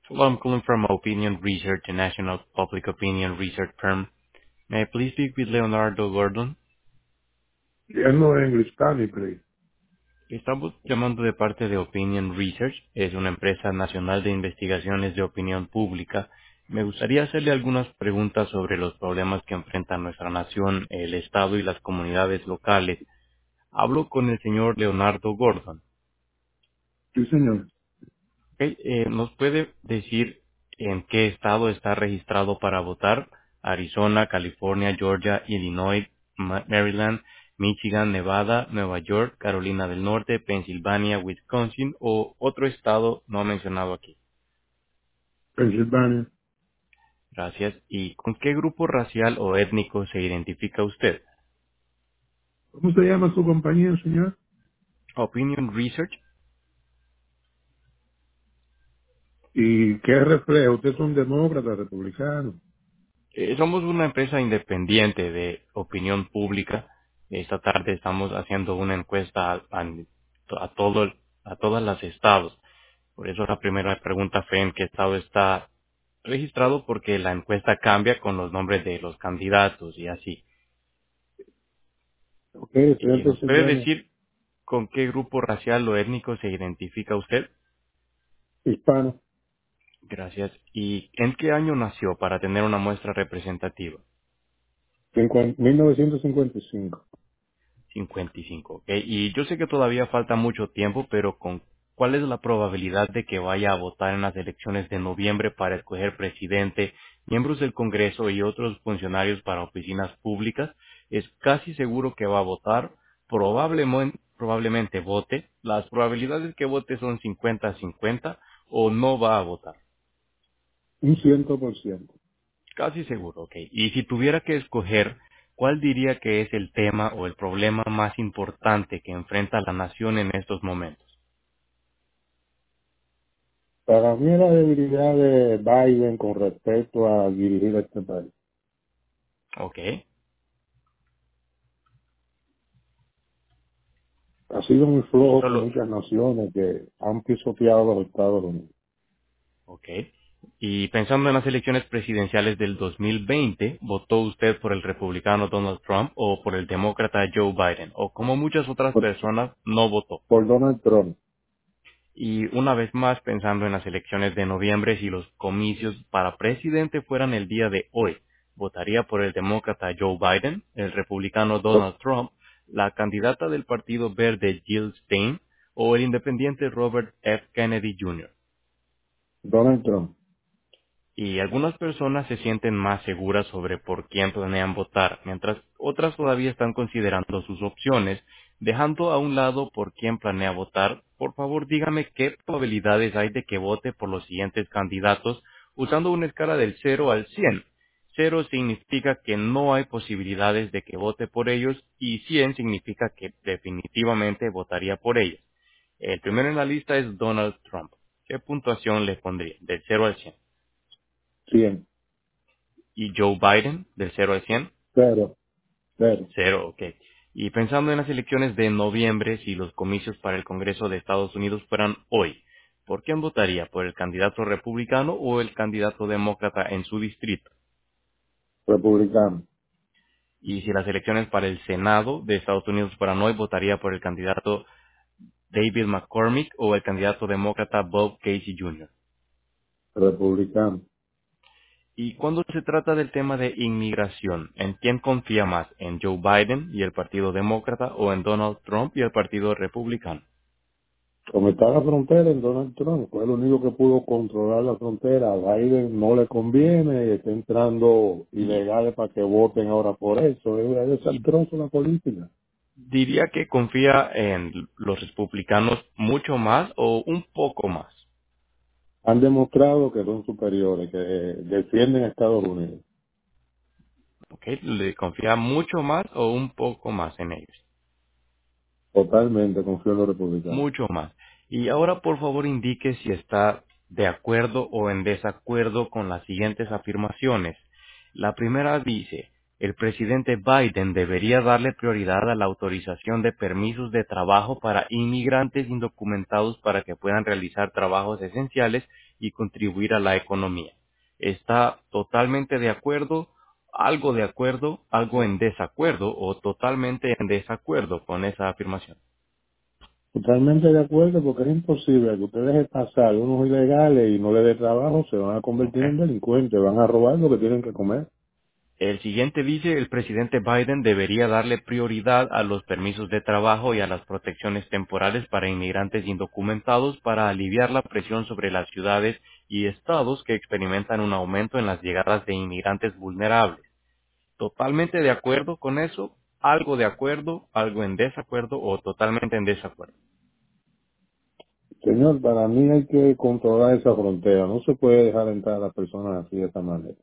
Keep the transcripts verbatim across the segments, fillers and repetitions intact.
Hello, I'm calling from Opinion Research, a national public opinion research firm. May I please speak with Leonardo Gordon? Yeah, no English, can you please? Estamos llamando de parte de Opinion Research, es una empresa nacional de investigaciones de opinión pública. Me gustaría hacerle algunas preguntas sobre los problemas que enfrenta nuestra nación, el Estado y las comunidades locales. Hablo con el señor Leonardo Gordon. Sí, señor. Ok, eh, ¿nos puede decir en qué estado está registrado para votar? Arizona, California, Georgia, Illinois, Ma- Maryland, Michigan, Nevada, Nueva York, Carolina del Norte, Pensilvania, Wisconsin o otro estado no mencionado aquí. Pensilvania. Gracias. ¿Y con qué grupo racial o étnico se identifica usted? ¿Cómo se llama su compañía, señor? Opinion Research. ¿Y qué refleja? ¿Usted es un demócrata, republicano? Eh, somos una empresa independiente de opinión pública. Esta tarde estamos haciendo una encuesta a, a, a todo, a todas las estados. Por eso la primera pregunta fue en qué estado está registrado, porque la encuesta cambia con los nombres de los candidatos y así. Ok, estoy en Eh, ¿Nos puede Pensilvania. decir con qué grupo racial o étnico se identifica usted? Hispano. Gracias. ¿Y en qué año nació para tener una muestra representativa? cincuenta mil novecientos cincuenta y cinco. cincuenta y cinco. Ok, y yo sé que todavía falta mucho tiempo, pero con ¿cuál es la probabilidad de que vaya a votar en las elecciones de noviembre para escoger presidente, miembros del Congreso y otros funcionarios para oficinas públicas? Es casi seguro que va a votar, probablemente, probablemente vote. Las probabilidades que vote son cincuenta a cincuenta o no va a votar. Un ciento por ciento. Casi seguro, ok. Y si tuviera que escoger, ¿cuál diría que es el tema o el problema más importante que enfrenta la nación en estos momentos? Para mí la debilidad de Biden con respecto a dirigir este país. Ok. Ha sido muy Y flojo con solo, muchas naciones que han pisoteado a los Estados Unidos. ok. Y pensando en las elecciones presidenciales del dos mil veinte, ¿votó usted por el republicano Donald Trump o por el demócrata Joe Biden? O como muchas otras Por, personas, no votó. por Donald Trump. Y una vez más, pensando en las elecciones de noviembre, si los comicios para presidente fueran el día de hoy, ¿votaría por el demócrata Joe Biden, el republicano Por Donald Trump, la candidata del Partido Verde Jill Stein o el independiente Robert F. Kennedy junior? Donald Trump. Y algunas personas se sienten más seguras sobre por quién planean votar, mientras otras todavía están considerando sus opciones, dejando a un lado por quién planea votar. Por favor, dígame qué probabilidades hay de que vote por los siguientes candidatos usando una escala del cero al cien. Cero significa que no hay posibilidades de que vote por ellos y cien significa que definitivamente votaría por ellos. El primero en la lista es Donald Trump. ¿Qué puntuación le pondría? Del cero al cien. cien. Y Joe Biden, del cero al cien, Cero. Cero. cero, ok. Y pensando en las elecciones de noviembre, si los comicios para el Congreso de Estados Unidos fueran hoy, ¿por quién votaría? ¿Por el candidato republicano o el candidato demócrata en su distrito? Republicano. Y si las elecciones para el Senado de Estados Unidos fueran hoy, ¿votaría por el candidato David McCormick o el candidato demócrata Bob Casey junior? Republicano. Y cuando se trata del tema de inmigración, ¿en quién confía más? ¿En Joe Biden y el Partido Demócrata o en Donald Trump y el Partido Republicano? Como está la frontera en Donald Trump, fue el único que pudo controlar la frontera. A Biden no le conviene, está entrando Y, ilegales para que voten ahora por eso. Es es y desastroso la política. diría que confía en los republicanos mucho más o un poco más. Han demostrado que son superiores, que eh, defienden a Estados Unidos. ¿Ok? ¿Le confía mucho más o un poco más en ellos? Totalmente confío en los republicanos. Mucho más. Y ahora por favor indique si está de acuerdo o en desacuerdo con las siguientes afirmaciones. La primera dice, el presidente Biden debería darle prioridad a la autorización de permisos de trabajo para inmigrantes indocumentados para que puedan realizar trabajos esenciales y contribuir a la economía. ¿Está totalmente de acuerdo, algo de acuerdo, algo en desacuerdo o totalmente en desacuerdo con esa afirmación? Totalmente de acuerdo, porque es imposible que usted deje pasar unos ilegales y no le dé trabajo, se van a Ok. convertir en delincuentes, van a robar lo que tienen que comer. El siguiente dice, el presidente Biden debería darle prioridad a los permisos de trabajo y a las protecciones temporales para inmigrantes indocumentados para aliviar la presión sobre las ciudades y estados que experimentan un aumento en las llegadas de inmigrantes vulnerables. ¿Totalmente de acuerdo con eso? ¿Algo de acuerdo? ¿Algo en desacuerdo? ¿O totalmente en desacuerdo? Señor, para mí hay que controlar esa frontera, no se puede dejar entrar a las personas así de esta manera.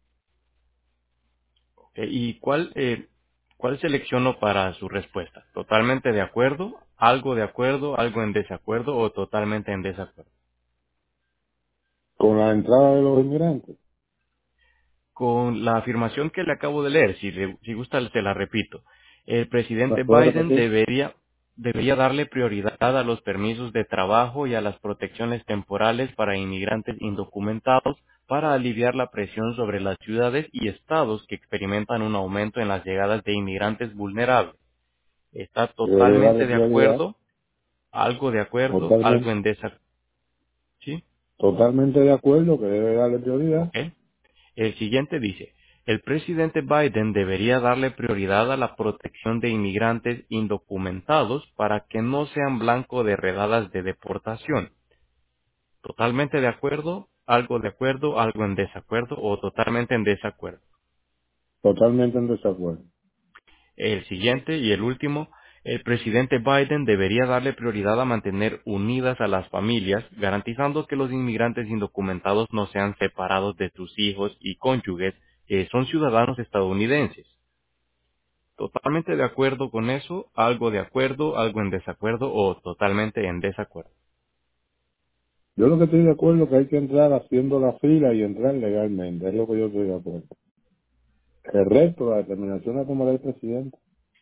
Eh, ¿Y cuál, eh, cuál selecciono para su respuesta? ¿Totalmente de acuerdo? ¿Algo de acuerdo? ¿Algo en desacuerdo? ¿O totalmente en desacuerdo? Con la entrada de los inmigrantes, Con la afirmación que le acabo de leer, si, le- si gusta se la repito. El ¿la presidente puede Biden repetir? debería, debería darle prioridad a los permisos de trabajo y a las protecciones temporales para inmigrantes indocumentados para aliviar la presión sobre las ciudades y estados que experimentan un aumento en las llegadas de inmigrantes vulnerables. ¿Está Debe darle totalmente de prioridad, acuerdo? ¿Algo de acuerdo? ¿Algo totalmente, en desacuerdo? ¿Sí? totalmente de acuerdo que debe darle prioridad, ¿Ok? El siguiente dice, el presidente Biden debería darle prioridad a la protección de inmigrantes indocumentados para que no sean blanco de redadas de deportación. ¿Totalmente de acuerdo? ¿Algo de acuerdo? ¿Algo en desacuerdo? ¿O totalmente en desacuerdo? totalmente en desacuerdo, El siguiente y el último, el presidente Biden debería darle prioridad a mantener unidas a las familias, garantizando que los inmigrantes indocumentados no sean separados de sus hijos y cónyuges que son ciudadanos estadounidenses. Totalmente de acuerdo con eso, algo de acuerdo, algo en desacuerdo o totalmente en desacuerdo. yo lo que estoy de acuerdo es que hay que entrar haciendo la fila y entrar legalmente, es lo que yo estoy de acuerdo. El resto, la determinación la tomará el presidente.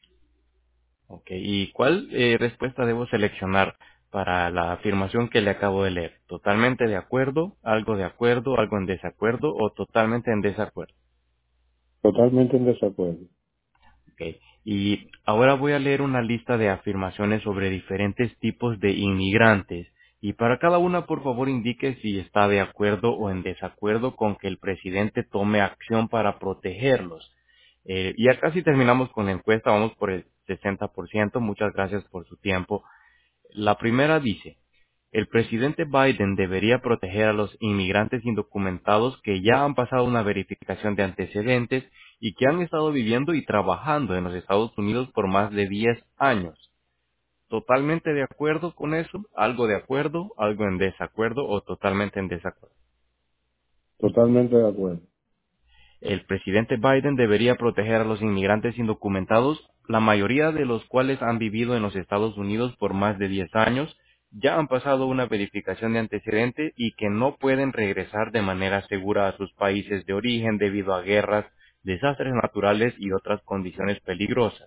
Ok, ¿y cuál eh, respuesta debo seleccionar para la afirmación que le acabo de leer? ¿Totalmente de acuerdo, algo de acuerdo, algo en desacuerdo o totalmente en desacuerdo? Totalmente en desacuerdo. Ok, y ahora voy a leer una lista de afirmaciones sobre diferentes tipos de inmigrantes. Y para cada una, por favor, indique si está de acuerdo o en desacuerdo con que el presidente tome acción para protegerlos. Eh, y ya casi terminamos con la encuesta, vamos por el sesenta por ciento. Muchas gracias por su tiempo. La primera dice, el presidente Biden debería proteger a los inmigrantes indocumentados que ya han pasado una verificación de antecedentes y que han estado viviendo y trabajando en los Estados Unidos por más de diez años. ¿Totalmente de acuerdo con eso? ¿Algo de acuerdo? ¿Algo en desacuerdo o totalmente en desacuerdo? Totalmente de acuerdo. El presidente Biden debería proteger a los inmigrantes indocumentados, la mayoría de los cuales han vivido en los Estados Unidos por más de diez años, ya han pasado una verificación de antecedentes y que no pueden regresar de manera segura a sus países de origen debido a guerras, desastres naturales y otras condiciones peligrosas.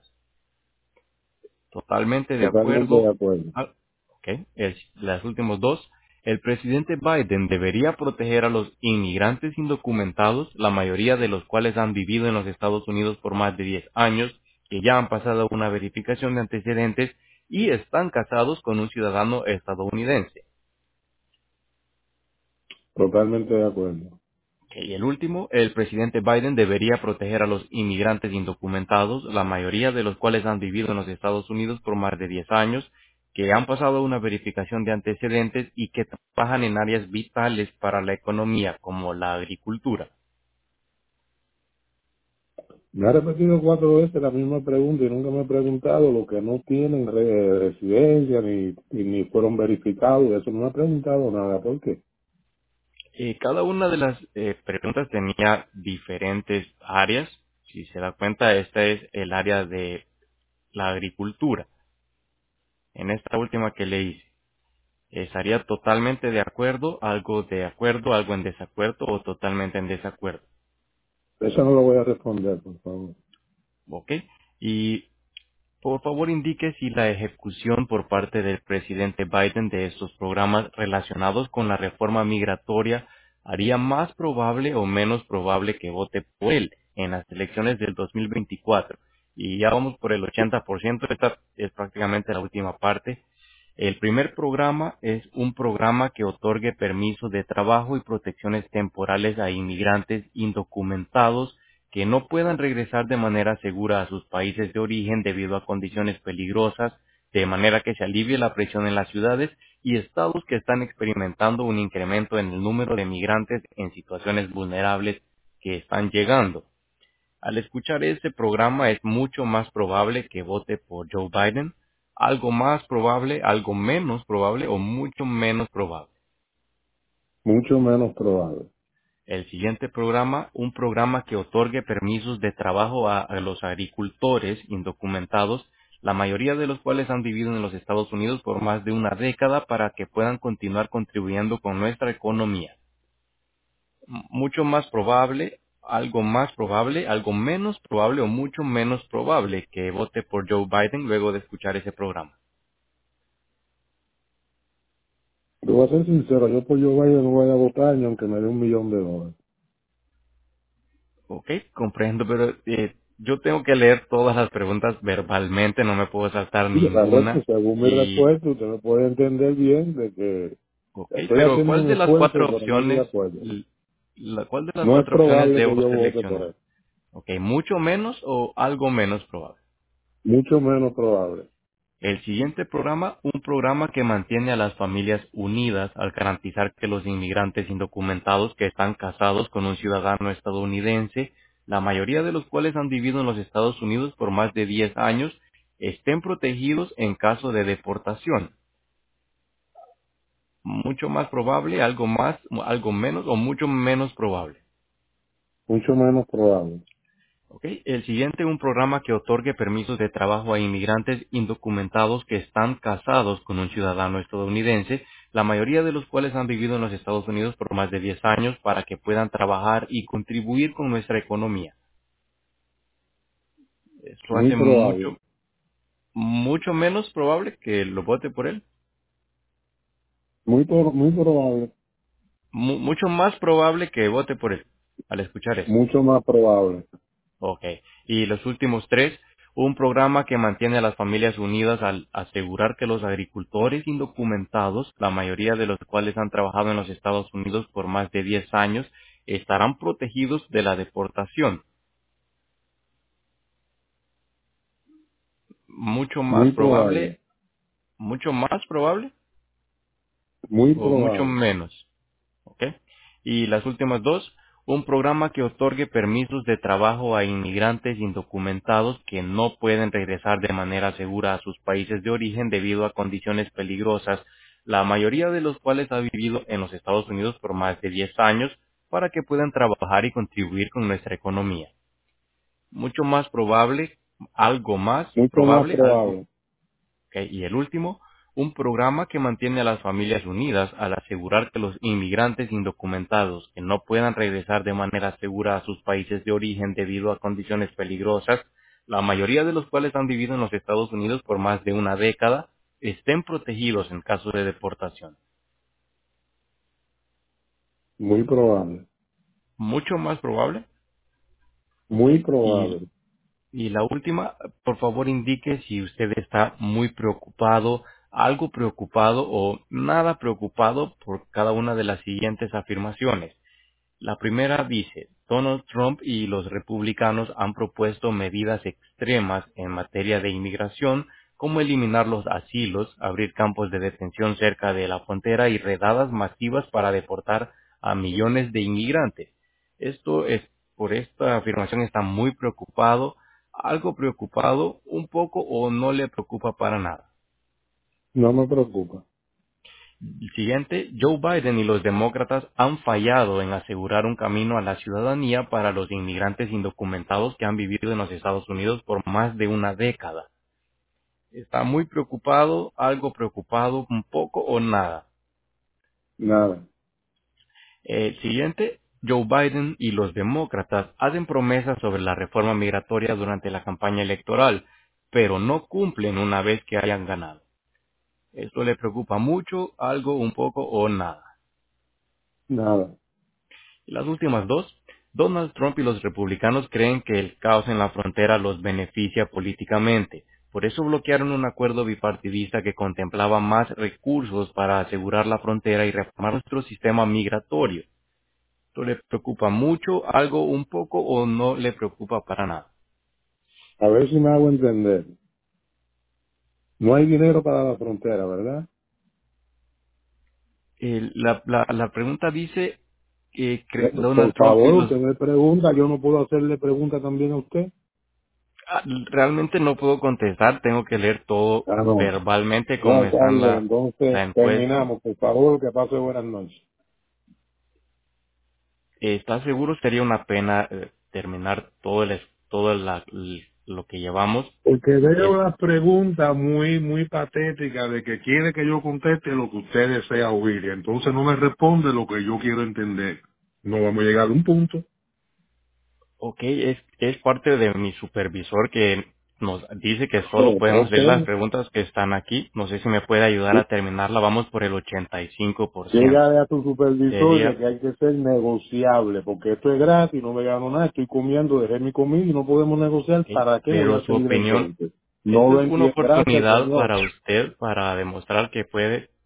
Totalmente de Totalmente de acuerdo. acuerdo. Ah, ok, el- las últimos dos. El presidente Biden debería proteger a los inmigrantes indocumentados, la mayoría de los cuales han vivido en los Estados Unidos por más de diez años, que ya han pasado una verificación de antecedentes y están casados con un ciudadano estadounidense. Totalmente de acuerdo. Ok, y el último, el presidente Biden debería proteger a los inmigrantes indocumentados, la mayoría de los cuales han vivido en los Estados Unidos por más de diez años, que han pasado una verificación de antecedentes y que trabajan en áreas vitales para la economía, como la agricultura. Me ha repetido cuatro veces la misma pregunta y nunca me ha preguntado lo que no tienen re- residencia ni, y ni fueron verificados. Eso no me ha preguntado nada. ¿Por qué? Eh, cada una de las eh, preguntas tenía diferentes áreas. Si se da cuenta, esta es el área de la agricultura. En esta última que le hice. ¿Estaría totalmente de acuerdo, algo de acuerdo, algo en desacuerdo o totalmente en desacuerdo? Esa no la voy a responder, por favor. ¿Ok? Y por favor indique si la ejecución por parte del presidente Biden de estos programas relacionados con la reforma migratoria haría más probable o menos probable que vote por él en las elecciones del dos mil veinticuatro. Y ya vamos por el ochenta por ciento, esta es prácticamente la última parte. El primer programa es un programa que otorgue permisos de trabajo y protecciones temporales a inmigrantes indocumentados que no puedan regresar de manera segura a sus países de origen debido a condiciones peligrosas, de manera que se alivie la presión en las ciudades y estados que están experimentando un incremento en el número de migrantes en situaciones vulnerables que están llegando. Al escuchar este programa es mucho más probable que vote por Joe Biden, algo más probable, algo menos probable o mucho menos probable. Mucho menos probable. El siguiente programa, un programa que otorgue permisos de trabajo a, a los agricultores indocumentados, la mayoría de los cuales han vivido en los Estados Unidos por más de una década para que puedan continuar contribuyendo con nuestra economía. M- Mucho más probable, algo más probable, algo menos probable o mucho menos probable que vote por Joe Biden luego de escuchar ese programa. Yo voy a ser sincero, yo por Joe Biden no voy a votar ni aunque me dé un millón de dólares. Ok, comprendo, pero eh, yo tengo que leer todas las preguntas verbalmente, no me puedo saltar Sí, la respuesta, ninguna. según mi Y, respuesta, usted me puede entender bien de que ok, estoy pero haciendo ¿cuál un de las esfuerzo, cuatro pero no estoy de opciones, acuerdo. l- la, cuál de las No es cuatro opciones probable que debo yo vote por seleccionar? él. Ok, mucho menos o algo menos probable. Mucho menos probable. El siguiente programa, un programa que mantiene a las familias unidas al garantizar que los inmigrantes indocumentados que están casados con un ciudadano estadounidense, la mayoría de los cuales han vivido en los Estados Unidos por más de diez años, estén protegidos en caso de deportación. Mucho más probable, algo más, algo menos o mucho menos probable. Mucho menos probable. ¿Ok? El siguiente, un programa que otorgue permisos de trabajo a inmigrantes indocumentados que están casados con un ciudadano estadounidense, la mayoría de los cuales han vivido en los Estados Unidos por más de diez años para que puedan trabajar y contribuir con nuestra economía. Esto Muy hace probable. mucho, mucho menos probable que lo vote por él. Muy, pro- muy probable. Mu- mucho más probable que vote por él al escuchar esto. Mucho más probable. Ok. Y los últimos tres, un programa que mantiene a las familias unidas al asegurar que los agricultores indocumentados, la mayoría de los cuales han trabajado en los Estados Unidos por más de diez años, estarán protegidos de la deportación. Mucho más Muy probable. probable, mucho más probable Muy o mucho probable. menos. ¿Ok? Y las últimas dos, un programa que otorgue permisos de trabajo a inmigrantes indocumentados que no pueden regresar de manera segura a sus países de origen debido a condiciones peligrosas, la mayoría de los cuales ha vivido en los Estados Unidos por más de diez años, para que puedan trabajar y contribuir con nuestra economía. Mucho más probable, algo más Mucho más probable, algo. probable. Ok, y el último, un programa que mantiene a las familias unidas al asegurar que los inmigrantes indocumentados que no puedan regresar de manera segura a sus países de origen debido a condiciones peligrosas, la mayoría de los cuales han vivido en los Estados Unidos por más de una década, estén protegidos en caso de deportación. Muy probable. Mucho más probable. Ok, Muy y probable. Y la última, por favor indique si usted está muy preocupado, algo preocupado o nada preocupado por cada una de las siguientes afirmaciones. La primera dice, Donald Trump y los republicanos han propuesto medidas extremas en materia de inmigración, como eliminar los asilos, abrir campos de detención cerca de la frontera y redadas masivas para deportar a millones de inmigrantes. Esto es, por esta afirmación está muy preocupado, algo preocupado, un poco o no le preocupa para nada. No me preocupa. El siguiente, Joe Biden y los demócratas han fallado en asegurar un camino a la ciudadanía para los inmigrantes indocumentados que han vivido en los Estados Unidos por más de una década. Está muy preocupado, algo preocupado, un poco o nada. Nada. El siguiente, Joe Biden y los demócratas hacen promesas sobre la reforma migratoria durante la campaña electoral, pero no cumplen una vez que hayan ganado. Esto le preocupa mucho, algo, un poco o nada. Nada. Y las últimas dos, Donald Trump y los republicanos creen que el caos en la frontera los beneficia políticamente. Por eso bloquearon un acuerdo bipartidista que contemplaba más recursos para asegurar la frontera y reformar nuestro sistema migratorio. ¿Esto le preocupa mucho, algo, un poco o no le preocupa para nada? A ver si me hago entender. No hay dinero para la frontera, ¿verdad? El- la, la- la pregunta dice que cre- Eh, Donald Por Trump y favor, los... usted me pregunta, yo no puedo hacerle pregunta también a usted. Ah, realmente no puedo contestar, tengo que leer todo Ah, no. verbalmente No, como está está en bien. la, la Entonces, encuesta. terminamos. Por favor, que pase buenas noches. ¿Está seguro? Sería una pena eh, terminar todo el, todo la- l- lo que llevamos. Porque veo El, las preguntas muy, muy patéticas de que quiere que yo conteste lo que usted desea oír. Y entonces no me responde lo que yo quiero entender. No vamos a llegar a un punto. ok, es, es parte de mi supervisor que nos dice que solo Eh, podemos leer las ok. preguntas que están aquí. No sé si me puede ayudar a terminarla. Vamos por el ochenta y cinco por ciento. Dígale a tu supervisor de Sería, que hay que ser negociable, porque esto es gratis, no me gano nada, estoy comiendo, dejé mi comida y no podemos negociar, ok, ¿para qué voy pero a su seguir opinión, entonces? No esto lo es una entiendo. Gracias, oportunidad señor. para usted para demostrar que puede